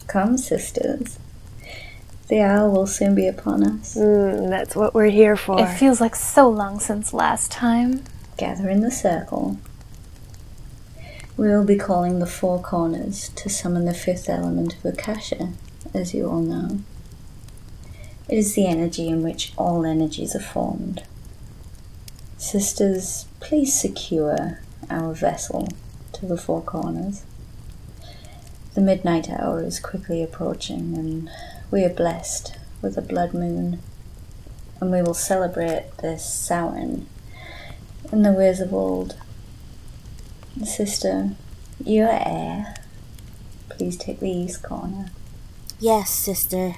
Come, sisters. The hour will soon be upon us. That's what we're here for. It feels like so long since last time. Gather in the circle. We will be calling the Four Corners to summon the fifth element of Akasha, as you all know. It is the energy in which all energies are formed. Sisters, please secure our vessel to the Four Corners. The midnight hour is quickly approaching, and we are blessed with a blood moon, and we will celebrate this Samhain in the ways of old. Sister, you are air. Please take the east corner. Yes, sister.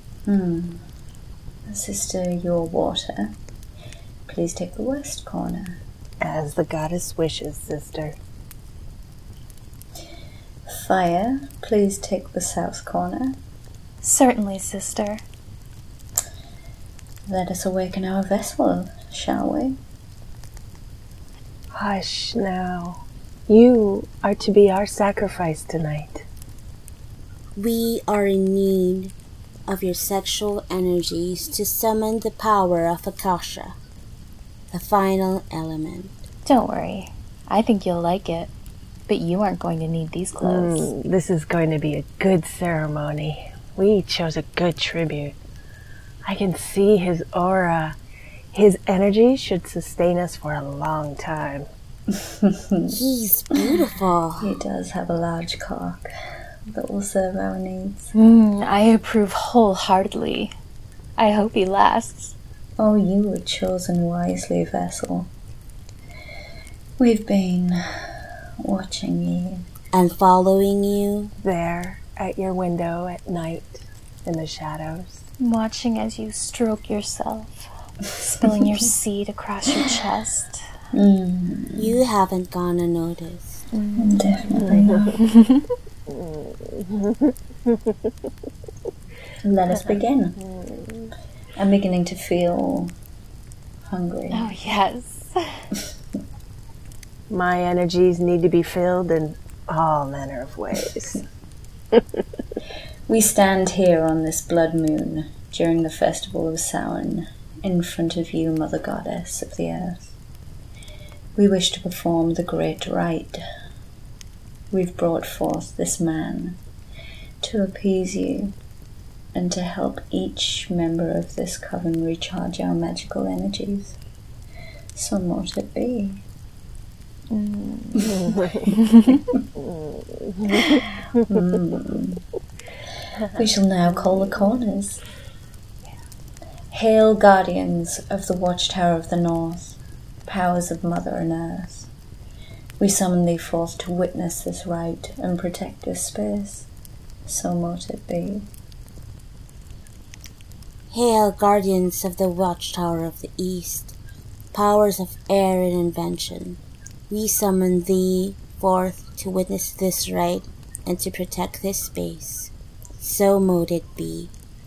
Sister, you're water. Please take the west corner. As the goddess wishes, sister. Fire, please take the south corner. Certainly, sister. Let us awaken our vessel, shall we? Hush now. You are to be our sacrifice tonight. We are in need of your sexual energies to summon the power of Akasha, the final element. Don't worry. I think you'll like it. But you aren't going to need these clothes. This is going to be a good ceremony. We chose a good tribute. I can see his aura. His energy should sustain us for a long time. He's beautiful. He does have a large cock that will serve our needs. I approve wholeheartedly. I hope he lasts. Oh, you were chosen wisely, vessel. We've been watching you. And following you. There, at your window at night, in the shadows. Watching as you stroke yourself, spilling your seed across your chest. You haven't gone unnoticed. Definitely not. Let us begin. I'm beginning to feel hungry. Oh, yes. My energies need to be filled in all manner of ways. We stand here on this blood moon during the festival of Samhain in front of you, Mother Goddess of the Earth. We wish to perform the great rite. We've brought forth this man to appease you and to help each member of this coven recharge our magical energies. So mote it be. We shall now call the corners. Hail, guardians of the watchtower of the north, powers of mother and earth. We summon thee forth to witness this rite and protect this space. So mote it be. Hail, guardians of the watchtower of the east, powers of air and invention. We summon thee forth to witness this rite and to protect this space. So mote it be.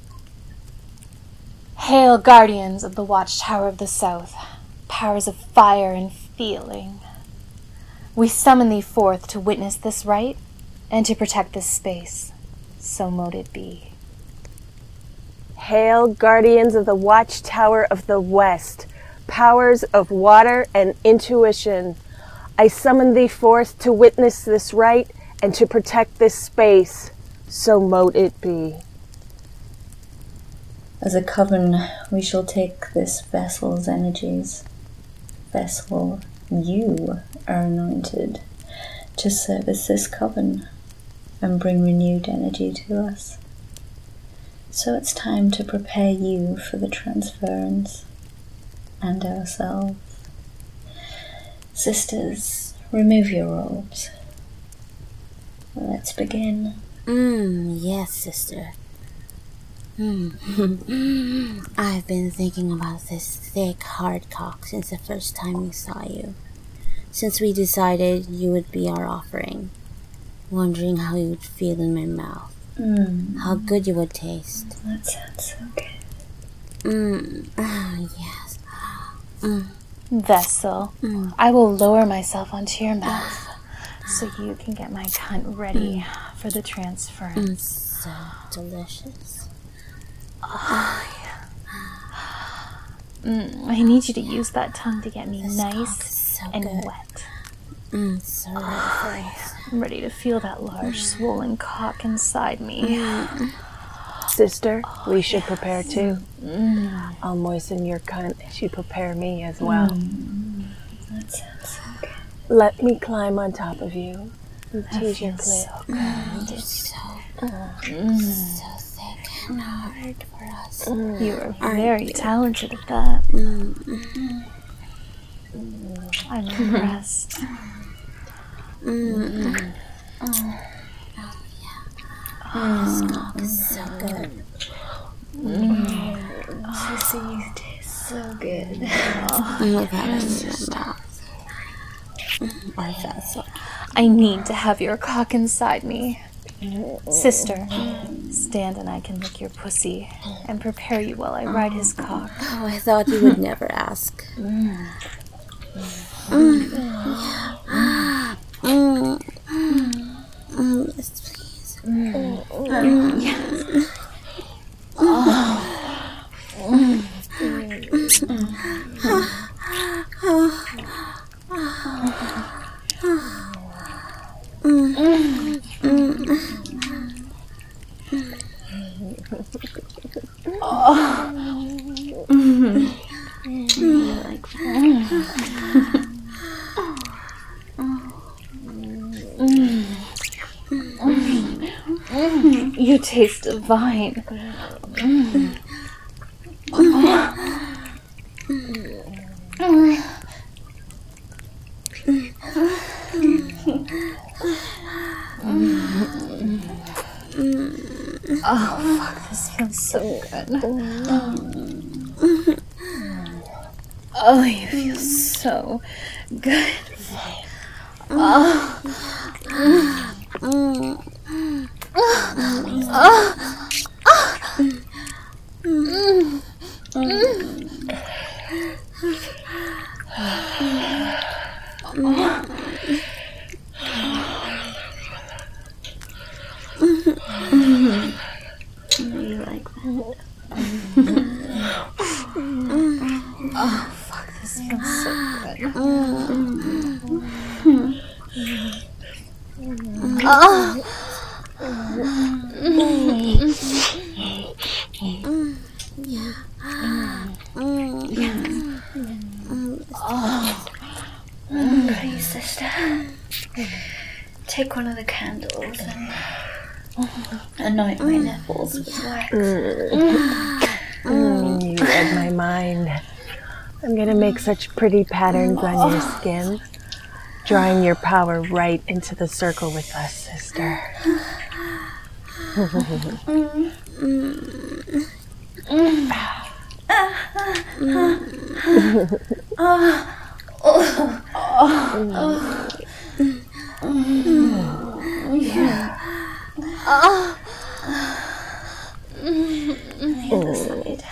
Hail, guardians of the watchtower of the south, powers of fire and feeling. We summon thee forth to witness this rite and to protect this space. So mote it be. Hail, guardians of the watchtower of the west, powers of water and intuition. I summon thee forth to witness this rite and to protect this space. So mote it be. As a coven, we shall take this vessel's energies. Vessel, you are anointed to service this coven and bring renewed energy to us. So it's time to prepare you for the transference and ourselves. Sisters, remove your robes. Let's begin. Yes, sister. I've been thinking about this thick, hard cock since the first time we saw you. Since we decided you would be our offering. Wondering how you would feel in my mouth. How good you would taste. That sounds so good. Yes. Vessel, I will lower myself onto your mouth so you can get my cunt ready for the transference. So delicious. I need you to use that tongue to get me This cock is nice so and good. wet. So delicious. I'm ready to feel that large, swollen cock inside me. Sister, we should prepare too. I'll moisten your cunt as you prepare me as well. That sounds so good. Let me climb on top of you and tease your feels clit. You're so thick and hard for us. You are very talented at that. I'm impressed. This cock is so good. Sister, you taste so good. Oh, that is just our vessel. I need to have your cock inside me. Sister, stand and I can lick your pussy and prepare you while I ride his cock. Oh, I thought you would never ask. Yes, please. You taste divine. Oh, fuck, this feels so good. Oh, you feel so good. You like that? Oh, fuck, this feels so good. Please, sister. Take one of the candles and anoint my nipples with wax. You read my mind. I'm gonna make such pretty patterns on your skin, drawing your power right into the circle with us, sister. The other side.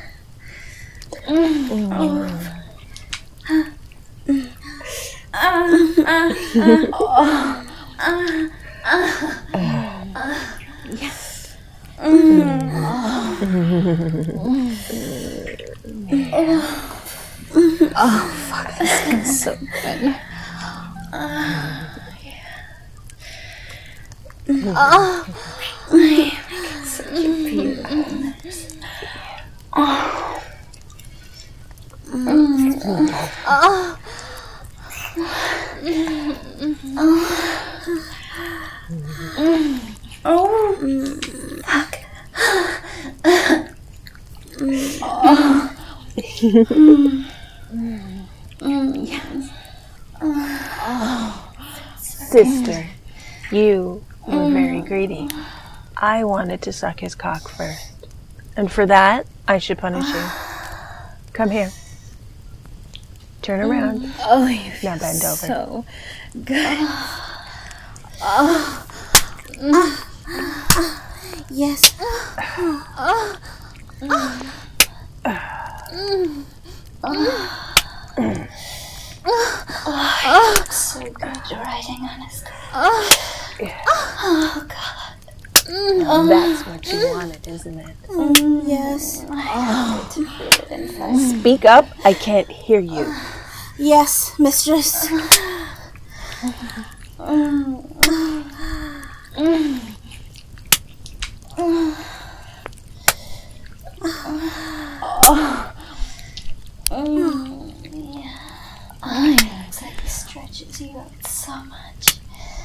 Oh, fuck, this feels so good. Such a beautiful nose. Fuck. Sister, you were very greedy. I wanted to suck his cock first. And for that, I should punish you. Come here. Turn around. Oh, you feel Now bend over. so good. Yes. Oh, it's so good riding on his coat. Oh, God. That's what you wanted, isn't it? Yes. I have to feel it inside. Speak up. I can't hear you. Yes, mistress. Looks like he stretches you out so much.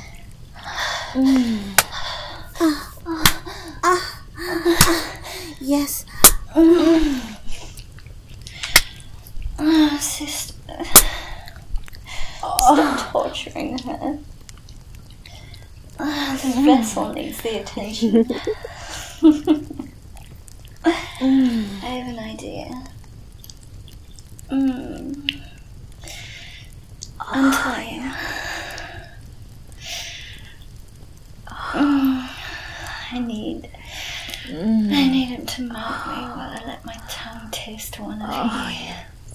Yes. Sister. Stop torturing her. This vessel needs the attention. I have an idea. Untie him. I need him to melt me while I let my tongue taste one of you.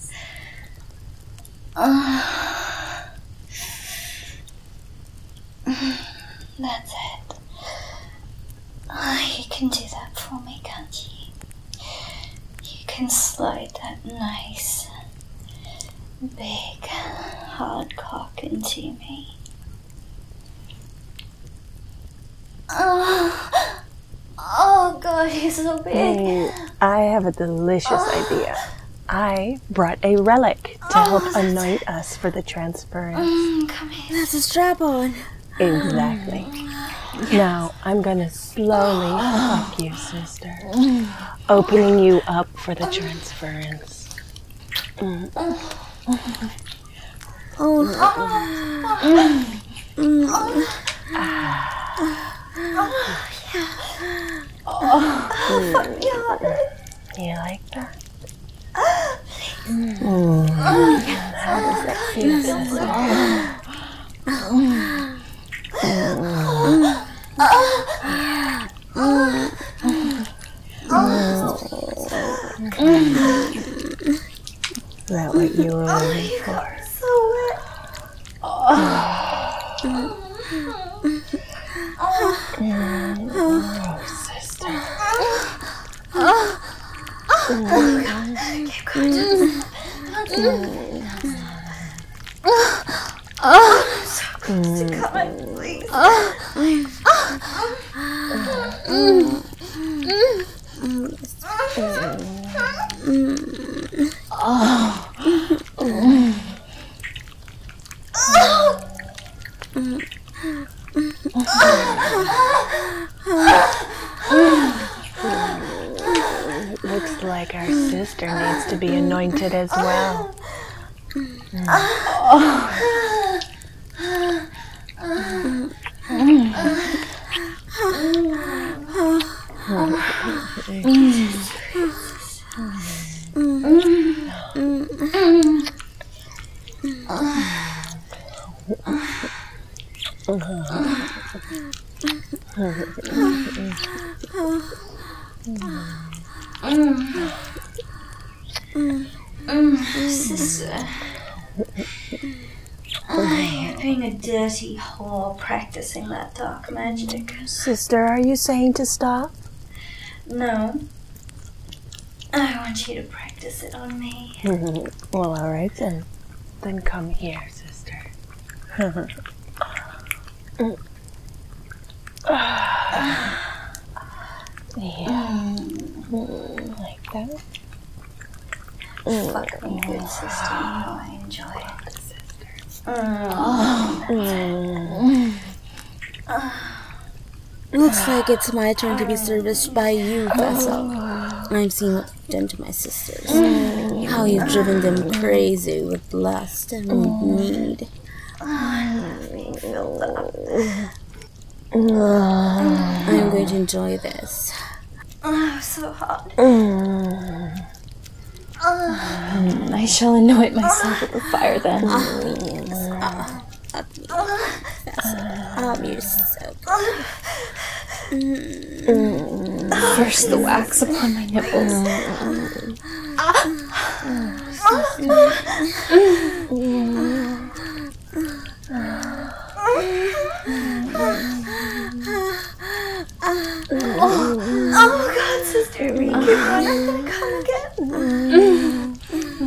That's it. You can do that for me, can't you? You can slide that nice, big, hard cock into me. Oh God, he's so big. I have a delicious idea. I brought a relic to help anoint us for the transference. Come here. That's a strap-on. Exactly. Now, I'm gonna slowly fuck you, sister. Opening you up for the transference. You like that? How does that feel, sister? Is that what you were waiting for? So wet. Oh, sister. So close to coming, please. Looks like our sister needs to be anointed as well. Sister. You're being a dirty whore practicing that dark magic. Sister, are you saying to stop? No. I want you to practice it on me. Well, all right then. Then come here, sister. Yeah. Like that? Fuck me good, sister. You know I enjoy it. Looks like it's my turn to be serviced by you, Vessel. I've seen what you've done to my sisters. How you've driven them crazy with lust and need. I'm filled up. I'm going to enjoy this. Oh, so hot. I shall anoint myself with the fire then. You're so First the wax upon my nipples. gonna come again.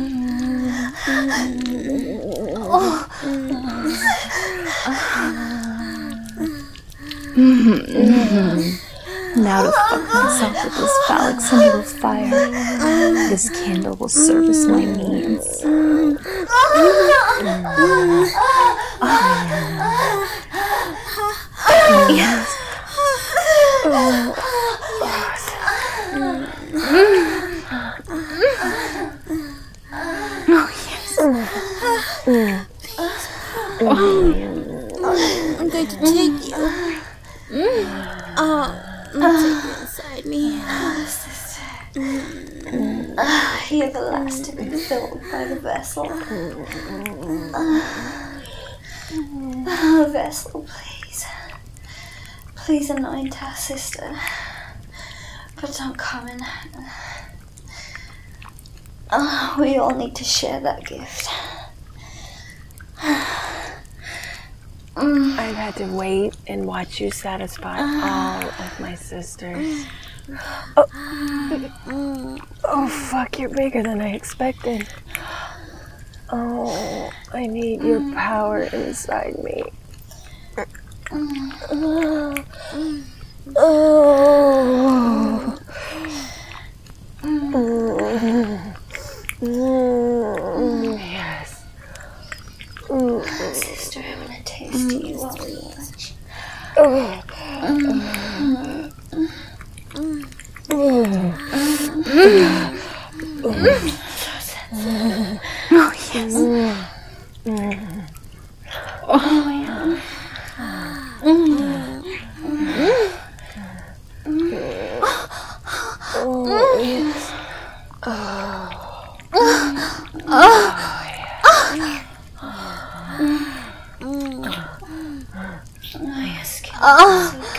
Now to fuck myself with this phallic symbol of fire. This candle will service my needs. Yes. I'm going to take you. Take you inside me. You're the last to be filled by the vessel. Vessel, please. Please anoint our sister. But don't come in. We all need to share that gift. I've had to wait and watch you satisfy all of my sisters. Oh, fuck, you're bigger than I expected. Oh, I need your power inside me. Yes. Sister, I'm gonna taste you while we watch. Oh, yes. Oh, yeah. Oh, yes. Your skin is so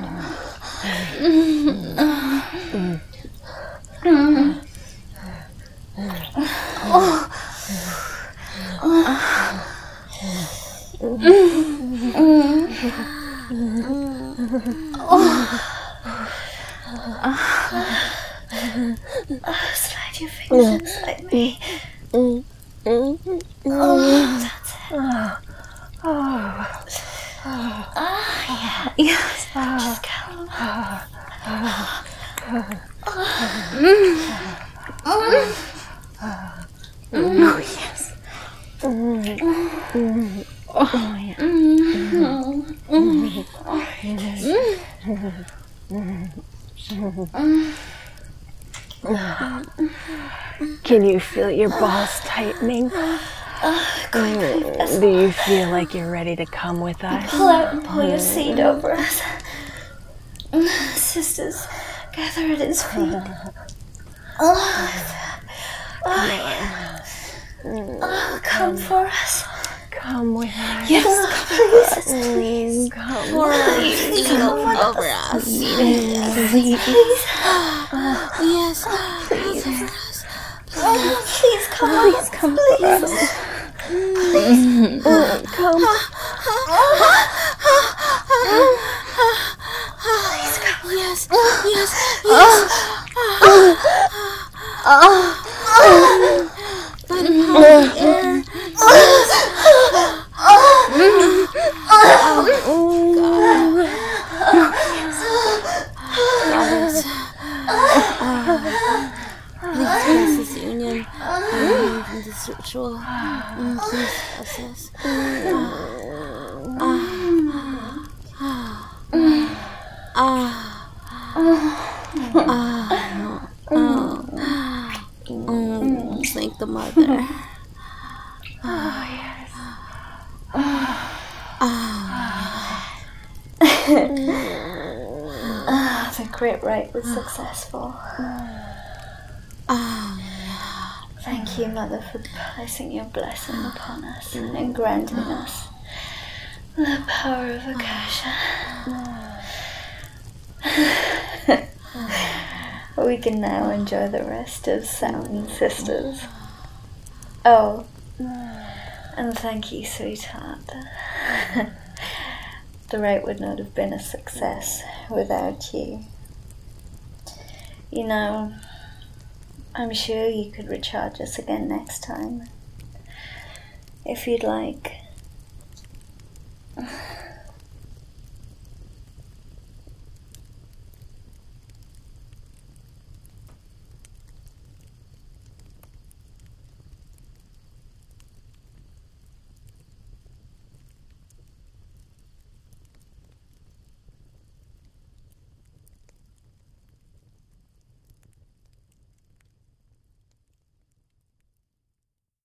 slide your fingers inside me. That's it. Yes. Just go. Oh, yes. Oh, yeah. Can you feel your balls tightening? Do you feel like you're ready to come with us? Pull out and pull your seat over us. Sisters, gather at his feet. Come for us. Come with us. Yes, please, please. Come Please, come over us. Please. Yes. Please come on. Please come for us. Come. Please come. Yes. Let him hold the air. Please bless this union and this ritual. Please bless us. Thank the mother. The great rite was successful. Thank you, Mother, for placing your blessing upon us and granting us the power of Akasha. We can now enjoy the rest of Sound Sisters. Oh, and thank you, sweetheart. The rite would not have been a success without you. You know, I'm sure you could recharge us again next time. If you'd like.